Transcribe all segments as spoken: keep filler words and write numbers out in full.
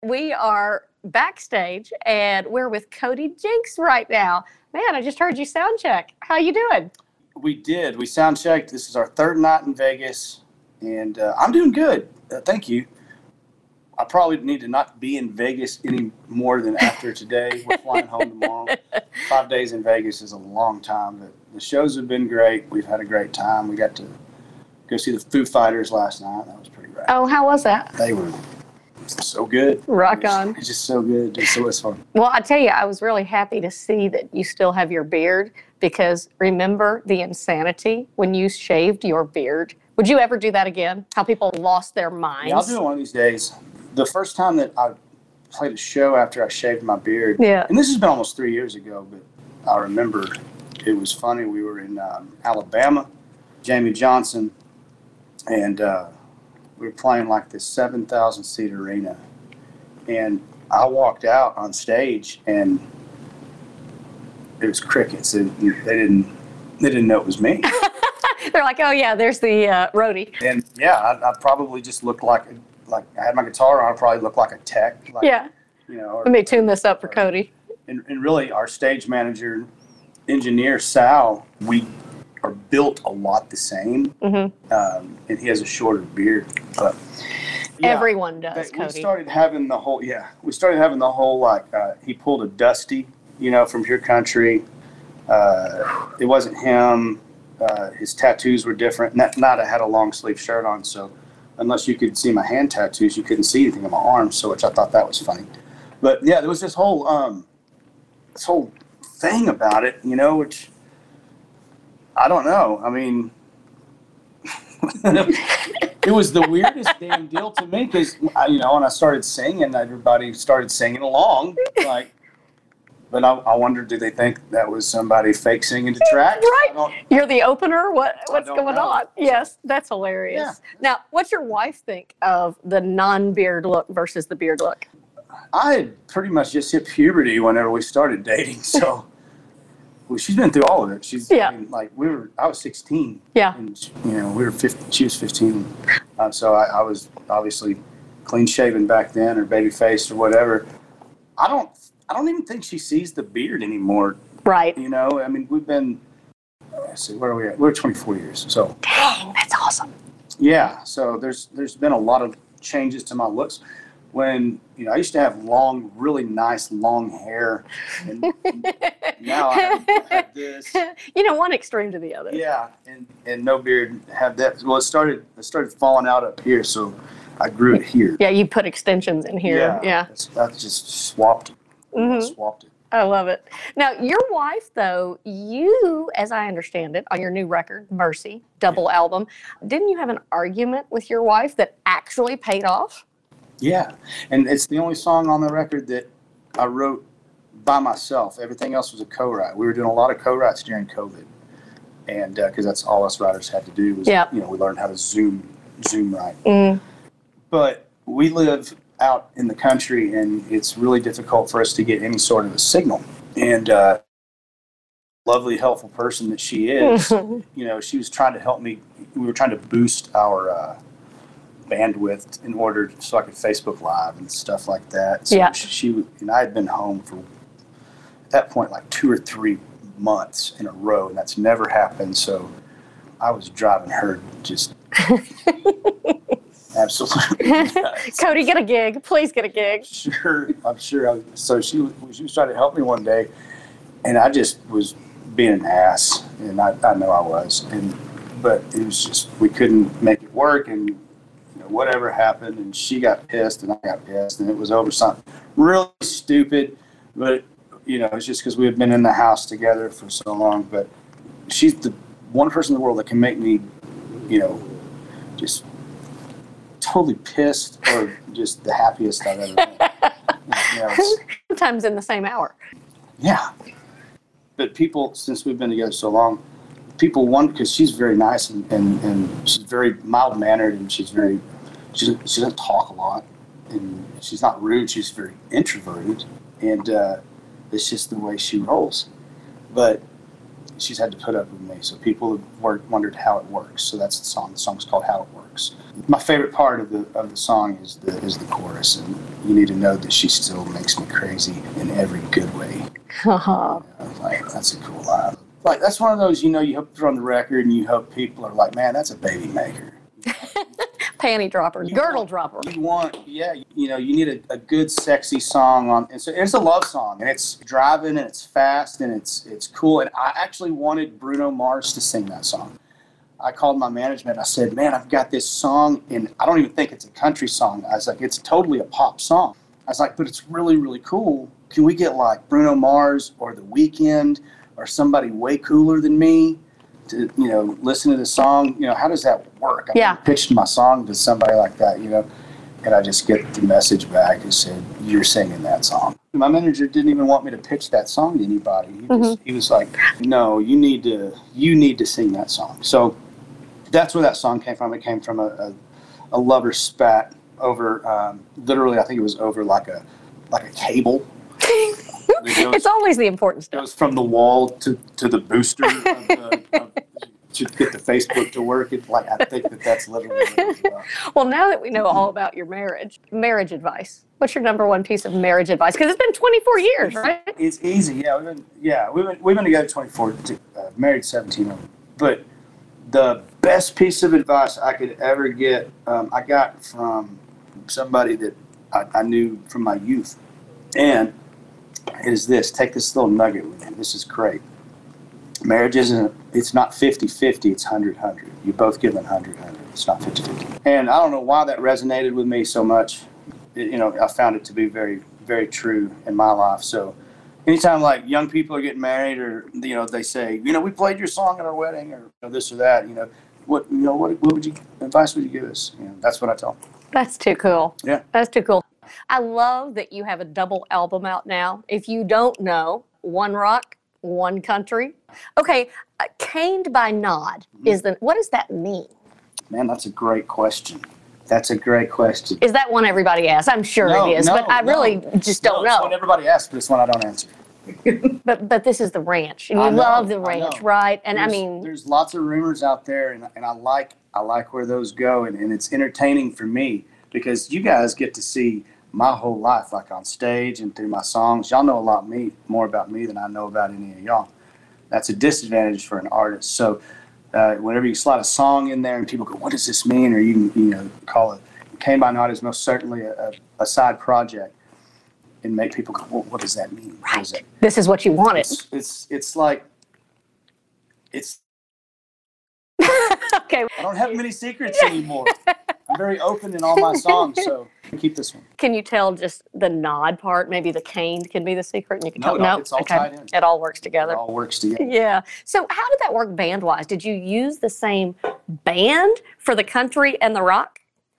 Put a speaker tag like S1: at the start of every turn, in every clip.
S1: We are backstage, and we're with Cody Jinks right now. Man, I just heard you sound check. How you doing?
S2: We did. We sound checked. This is our third night in Vegas, and uh, I'm doing good. Uh, thank you. I probably need to not be in Vegas any more than after today. We're flying home tomorrow. Five days in Vegas is a long time, but the shows have been great. We've had a great time. We got to go see the Foo Fighters last night. That was pretty rad.
S1: Oh, how was that?
S2: They were so good.
S1: Rock
S2: it was,
S1: on.
S2: It's just so good. It's so much fun.
S1: Well, I tell you, I was really happy to see that you still have your beard, because remember the insanity when you shaved your beard? Would you ever do that again? How people lost their minds?
S2: Yeah, I'll do it one of these days. The first time that I played a show after I shaved my beard,
S1: yeah.
S2: and this has been almost three years ago, but I remember it was funny. We were in um, Alabama, Jamie Johnson, and uh, we were playing like this seven thousand seat arena. And I walked out on stage, and it was crickets. And they didn't, they didn't know it was me.
S1: They're like, oh, yeah, there's the uh, roadie.
S2: And, yeah, I, I probably just looked like a Like I had my guitar on, I probably looked like a tech. Like,
S1: yeah.
S2: You know. Or,
S1: Let me tune this up for Cody.
S2: And, and really, our stage manager, engineer Sal, we are built a lot the same.
S1: Mm-hmm.
S2: Um, and he has a shorter beard, but yeah,
S1: everyone does.
S2: but
S1: Cody.
S2: We started having the whole yeah. We started having the whole like uh, he pulled a Dusty, you know, from Pure Country. Uh, it wasn't him. Uh, his tattoos were different. Not, not I had a long sleeve shirt on, so. Unless you could see my hand tattoos, you couldn't see anything on my arms, so which I thought that was funny. But yeah, there was this whole um, this whole thing about it, you know, which I don't know. I mean, it was the weirdest damn deal to me because you know, when I started singing, everybody started singing along, like. But I, I wondered, do they think that was somebody fake singing to track?
S1: Right. You're the opener? What What's going
S2: know.
S1: on? Yes, that's hilarious.
S2: Yeah.
S1: Now, what's your wife think of the non-beard look versus the beard look?
S2: I had pretty much just hit puberty whenever we started dating, so well, she's been through all of it. She's
S1: yeah.
S2: I mean, like we were. I was sixteen.
S1: Yeah.
S2: And you know, we were fifteen. She was fifteen. Uh, so I, I was obviously clean shaven back then, or baby faced, or whatever. I don't. I don't even think she sees the beard anymore.
S1: Right.
S2: You know, I mean, we've been, let's see, where are we at? We're twenty-four years. So.
S1: Dang, that's awesome.
S2: Yeah. So there's there's been a lot of changes to my looks. When, you know, I used to have long, really nice long hair. And now I have, I have this.
S1: You know, one extreme to the other.
S2: Yeah. And, and no beard. Have that. Well, it started, it started falling out up here. So I grew it here.
S1: Yeah. You put extensions in here.
S2: Yeah.
S1: Yeah.
S2: I just swapped it.
S1: Mm-hmm.
S2: Swapped it.
S1: I love it. Now, your wife, though, you, as I understand it, on your new record, Mercy, double
S2: yeah.
S1: album, didn't you have an argument with your wife that actually paid off?
S2: Yeah. And it's the only song on the record that I wrote by myself. Everything else was a co-write. We were doing a lot of co-writes during COVID. And because uh, that's all us writers had to do was,
S1: yep.
S2: you know, we learned how to Zoom, Zoom write.
S1: Mm.
S2: But we live out in the country, and it's really difficult for us to get any sort of a signal. And uh, lovely, helpful person that she is, you know, she was trying to help me. We were trying to boost our uh, bandwidth in order so I could Facebook Live and stuff like that. So
S1: yeah.
S2: she, she and I had been home for at that point like two or three months in a row, and that's never happened. So I was driving her just. Absolutely.
S1: Cody, get a gig. Please get a gig.
S2: Sure, I'm sure. I was, so she was, she was trying to help me one day, and I just was being an ass, and I, I know I was. And but it was just we couldn't make it work, and you know, whatever happened, and she got pissed, and I got pissed, and it was over something really stupid. But you know, it's just because we had been in the house together for so long. But she's the one person in the world that can make me, you know, just. Totally pissed or just the happiest I've ever been. You know,
S1: sometimes in the same hour.
S2: Yeah. But people, since we've been together so long, people want, because she's very nice and, and, and she's very mild-mannered and she's very, she doesn't, she doesn't talk a lot and she's not rude, she's very introverted and uh, it's just the way she rolls. But she's had to put up with me, so people have wondered how it works. So that's the song. The song's called How It Works. works. My favorite part of the of the song is the is the chorus, and you need to know that she still makes me crazy in every good way.
S1: Uh-huh.
S2: You know, like, that's a cool line. Like, that's one of those, you know, you hope you're on the record and you hope people are like, man, that's a baby maker.
S1: Panty dropper,
S2: You
S1: girdle
S2: want-
S1: dropper.
S2: You want, yeah, you know, you need a, a good, sexy song on. And so it's a love song, and it's driving, and it's fast, and it's it's cool. And I actually wanted Bruno Mars to sing that song. I called my management. I said, man, I've got this song, and I don't even think it's a country song. I was like, it's totally a pop song. I was like, but it's really, really cool. Can we get like Bruno Mars or The Weeknd or somebody way cooler than me to, you know, listen to the song? You know, how does that work? I
S1: Yeah.
S2: pitched my song to somebody like that, you know, and I just get the message back and said, you're singing that song. My manager didn't even want me to pitch that song to anybody. He, just,
S1: Mm-hmm.
S2: he was like, no, you need to, you need to sing that song. So that's where that song came from. It came from a, a, a lover spat over, um, literally, I think it was over like a, like a cable. It goes,
S1: It's always the important stuff.
S2: goes from the wall to, to the booster of the, of, to get the Facebook to work. It's like, I think that that's literally what it was about.
S1: Well, now that we know all about your marriage, marriage advice, what's your number one piece of marriage advice? Because it's been twenty-four years, right?
S2: It's easy. Yeah, we've been, yeah, we've been, we've been together twenty-four, to, uh, married seventeen. But the best piece of advice I could ever get, um, I got from somebody that I, I knew from my youth. And it is this, take this little nugget with you. This is great. Marriage isn't, it's not fifty-fifty, it's one hundred hundred. You're both given one hundred hundred. It's not fifty-fifty. And I don't know why that resonated with me so much. It, you know, I found it to be very, very true in my life. So anytime like young people are getting married, or, you know, they say, you know, we played your song at our wedding, or you know, this or that, you know, what, you know, what, what would you, advice would you give us? You know, that's what I tell them.
S1: That's too cool.
S2: Yeah.
S1: That's too cool. I love that you have a double album out now. If you don't know, One Rock, One Country. Okay, uh, Caned by Nod is the, what does that mean?
S2: Man, that's a great question. That's a great question.
S1: Is that one everybody asks? I'm sure
S2: No,
S1: it is,
S2: no,
S1: but I
S2: no.
S1: really just don't
S2: No, it's
S1: know.
S2: one everybody asks, but it's one I don't answer.
S1: But but this is the ranch, and you
S2: I know,
S1: love the
S2: I
S1: ranch,
S2: know.
S1: right? And
S2: there's,
S1: I mean,
S2: there's lots of rumors out there, and, and I like I like where those go, and, and it's entertaining for me because you guys get to see my whole life, like on stage and through my songs. Y'all know a lot me more about me than I know about any of y'all. That's a disadvantage for an artist. So uh, whenever you slide a song in there and people go, "What does this mean?" or you can, you know, call it "Came by Nod" is most certainly a, a, a side project, and make people go, well, "What does that mean?" What is
S1: right.
S2: it?
S1: This is what you wanted.
S2: It's it's it's like it's.
S1: Okay.
S2: I don't have many secrets anymore. I'm very open in all my songs, so keep this one.
S1: Can you tell just the nod part? Maybe the caned can be the secret, and you can
S2: No,
S1: tell.
S2: it all-
S1: No,
S2: it's all
S1: okay.
S2: tied in.
S1: It all works
S2: It
S1: together.
S2: all works together.
S1: Yeah. So how did that work band-wise? Did you use the same band for the country and the rock?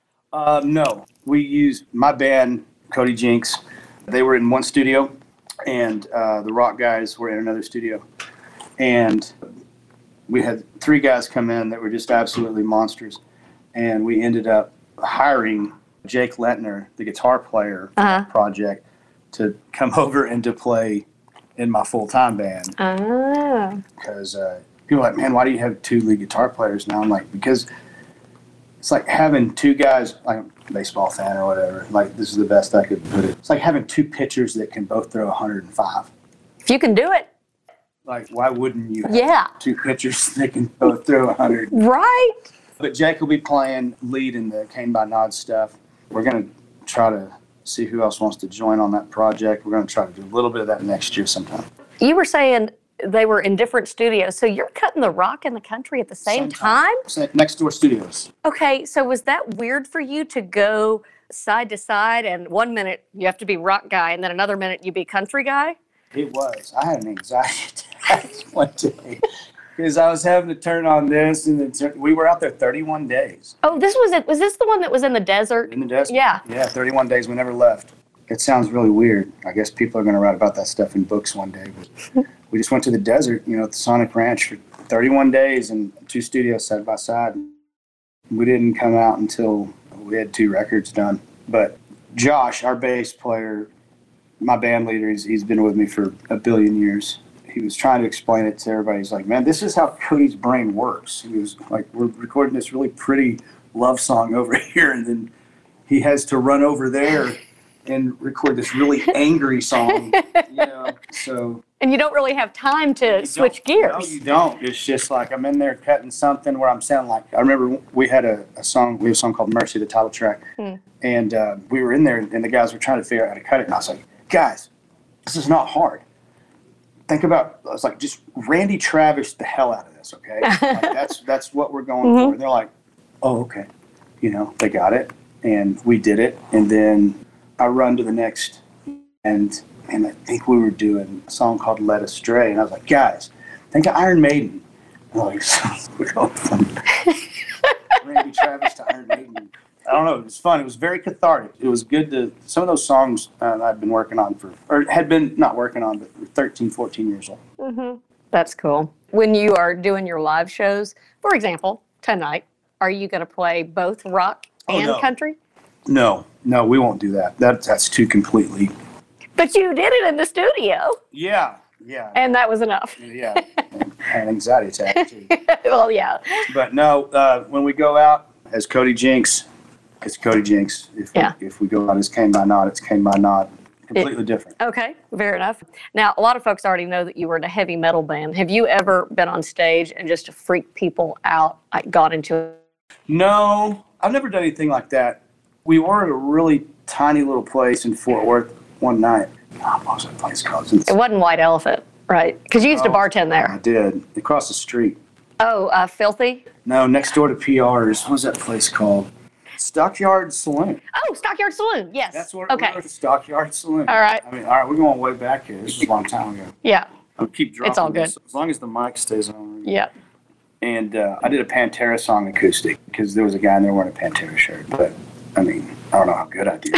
S2: Uh, no, we used my band, Cody Jinks. They were in one studio, and uh, the rock guys were in another studio. And we had three guys come in that were just absolutely monsters. And we ended up hiring Jake Lentner, the guitar player for
S1: Uh-huh.
S2: that project, to come over and to play in my full-time band.
S1: Ah.
S2: Because uh, people are like, man, why do you have two lead guitar players now? I'm like, because it's like having two guys, like a baseball fan or whatever, like this is the best I could put it. It's like having two pitchers that can both throw one hundred five.
S1: If you can do it,
S2: Like, why wouldn't you have
S1: yeah.
S2: two pitchers that can both throw one hundred?
S1: Right.
S2: But Jake will be playing lead in the Cane by Nod stuff. We're going to try to see who else wants to join on that project. We're going to try to do a little bit of that next year sometime.
S1: You were saying they were in different studios, so you're cutting the rock and the country at the same time?
S2: So, Next Door Studios.
S1: Okay, so was that weird for you to go side to side and one minute you have to be rock guy and then another minute you be country guy?
S2: It was. I had an anxiety attack one day because I was having to turn on this, and then turn, we were out there thirty-one days
S1: Oh, this was it. Was this the one that was in the desert?
S2: in the desert.
S1: Yeah.
S2: Yeah, thirty-one days. We never left. It sounds really weird. I guess people are going to write about that stuff in books one day. But we just went to the desert, you know, at the Sonic Ranch for thirty-one days and two studios side by side. We didn't come out until we had two records done. But Josh, our bass player, my band leader, he's, he's been with me for a billion years. He was trying to explain it to everybody. He's like, man, this is how Cody's brain works. He was like, we're recording this really pretty love song over here, and then he has to run over there and record this really angry song, you know, so.
S1: And you don't really have time to
S2: You
S1: switch
S2: don't-
S1: gears.
S2: No, you don't. It's just like I'm in there cutting something where I'm sounding like, I remember we had a, a song, we have a song called Mercy, the title track,
S1: Hmm.
S2: and uh, we were in there and the guys were trying to figure out how to cut it, and I was like, guys, this is not hard. Think about, I was like, just Randy Travis the hell out of this, okay? Like, that's that's what we're going
S1: Mhm.
S2: for. And they're like, oh, okay. You know, they got it, and we did it, and then I run to the next, and and I think we were doing a song called Led Astray, and I was like, guys, think of Iron Maiden. And they're like, we're going from Randy Travis to Iron Maiden. I don't know, it was fun. It was very cathartic. It was good to, some of those songs uh, I've been working on for, or had been not working on, but thirteen, fourteen years old.
S1: Mm-hmm. That's cool. When you are doing your live shows, for example, tonight, are you going to play both rock
S2: Oh,
S1: and
S2: no.
S1: country?
S2: No, no, we won't do that. That That's too completely.
S1: But you did it in the studio,
S2: Yeah, yeah,
S1: and that was enough.
S2: yeah. And had an anxiety attack too.
S1: Well, yeah.
S2: But no, uh, when we go out as Cody Jinks, it's Cody Jinks. If,
S1: Yeah.
S2: we, if we go out as Came by Nod, it's Came by Nod. Completely different.
S1: Okay, fair enough. Now, a lot of folks already know that you were in a heavy metal band. Have you ever been on stage and just to freak people out, like got into
S2: No, I've never done anything like that. We were at a really tiny little place in Fort Worth one night. God, what was that place called?
S1: it? Wasn't White Elephant, right? Because you used to
S2: Oh,
S1: bartend
S2: I
S1: there.
S2: did. Across the street.
S1: Oh, uh, Filthy?
S2: No, next door to P R's. What was that place called? Stockyard Saloon.
S1: Oh, Stockyard Saloon, yes.
S2: That's what
S1: Okay,
S2: we were at the Stockyard Saloon.
S1: All right.
S2: I mean, all right, we're going way back here. This was a long time ago.
S1: yeah,
S2: I'll keep dropping
S1: It's all
S2: this,
S1: good.
S2: as long as the mic stays on.
S1: yeah.
S2: And uh, I did a Pantera song acoustic because there was a guy in there wearing a Pantera shirt. But I mean, I don't know how good I did.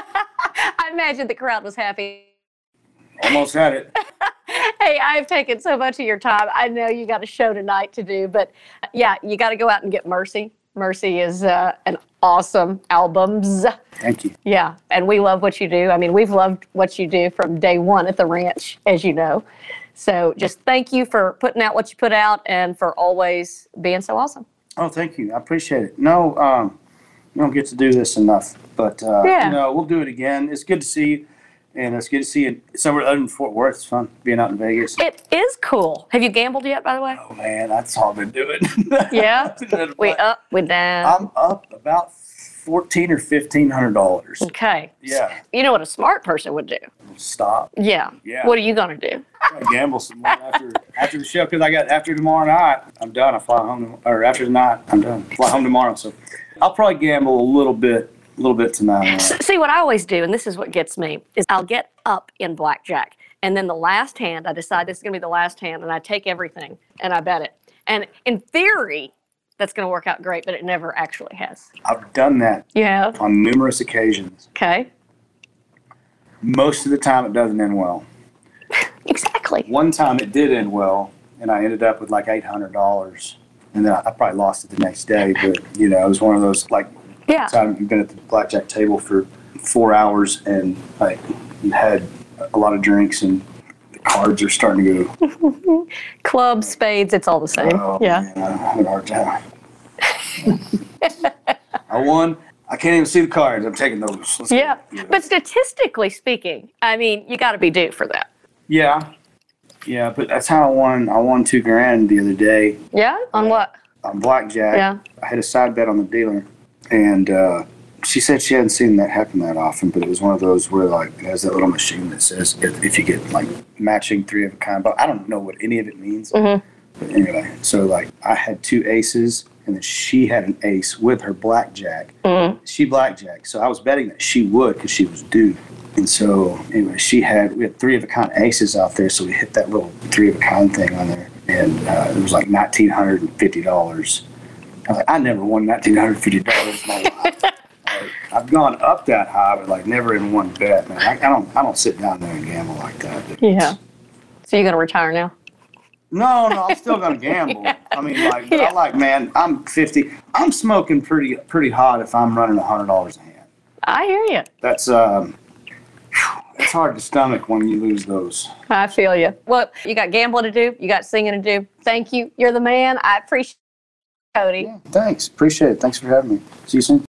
S1: I imagine the crowd was happy.
S2: Almost had it.
S1: Hey, I've taken so much of your time. I know you got a show tonight to do, but yeah, you got to go out and get Mercy. Mercy is uh, an awesome albums.
S2: Thank you.
S1: Yeah, and we love what you do. I mean, we've loved what you do from day one at the ranch, as you know. So just thank you for putting out what you put out and for always being so awesome.
S2: Oh, thank you. I appreciate it. No, um, we don't get to do this enough, but uh,
S1: Yeah.
S2: you know, we'll do it again. It's good to see you, and it's good to see you somewhere other than Fort Worth. It's fun being out in Vegas.
S1: It is cool. Have you gambled yet, by the way?
S2: Oh man, that's all I've been doing.
S1: Yeah? We up, we down.
S2: I'm up about fourteen or fifteen hundred dollars.
S1: Okay.
S2: Yeah.
S1: You know what a smart person would do?
S2: Stop.
S1: Yeah.
S2: Yeah.
S1: What are you going to do?
S2: I gamble some more after after the show because I got after tomorrow night. I'm done. I fly home, or after tonight, I'm done. Fly home tomorrow, so I'll probably gamble a little bit, a little bit tonight.
S1: See, what I always do, and this is what gets me, is I'll get up in blackjack. And then the last hand, I decide this is going to be the last hand, and I take everything and I bet it. And in theory, that's going to work out great, but it never actually has.
S2: I've done that
S1: You have?
S2: on numerous occasions.
S1: Okay.
S2: Most of the time, it doesn't end well.
S1: Exactly.
S2: One time, it did end well, and I ended up with like eight hundred dollars, and then I, I probably lost it the next day. But you know, it was one of those like
S1: Yeah.
S2: time you've been at the blackjack table for four hours and like you had a lot of drinks and the cards are starting to go.
S1: Clubs, spades, it's all the same.
S2: Oh,
S1: yeah.
S2: man, I'm having a hard time. I won. I can't even see the cards. I'm taking those. Let's go.
S1: Yeah. But statistically speaking, I mean, you got to be due for that.
S2: Yeah. Yeah, but that's how I won. I won two grand the other day
S1: Yeah? On what?
S2: on blackjack.
S1: Yeah.
S2: I had a side bet on the dealer, and uh, she said she hadn't seen that happen that often, but it was one of those where like it has that little machine that says if, if you get like matching three of a kind. But I don't know what any of it means.
S1: Mm-hmm.
S2: But anyway, so like I had two aces, and then she had an ace with her blackjack.
S1: Mm-hmm.
S2: She blackjack, so I was betting that she would because she was due. And so anyway, she had we had three of a kind aces out there, so we hit that little three of a kind thing on there, and uh, it was like nineteen hundred and fifty dollars. I was like, I never won nineteen hundred and fifty dollars in my life. Like, I've gone up that high, but like never in one bet, man. I, I don't I don't sit down there and gamble like that. But
S1: Yeah. So you're going to retire now?
S2: No, no, I'm still gonna gamble. I mean, like, but
S1: Yeah.
S2: I like, man, I'm fifty. I'm smoking pretty pretty hot if I'm running a hundred dollars a hand.
S1: I hear you.
S2: That's um, it's hard to stomach when you lose those.
S1: I feel you. Well, you got gambling to do. You got singing to do. Thank you. You're the man. I appreciate Cody.
S2: Yeah, thanks. Appreciate it. Thanks for having me. See you soon.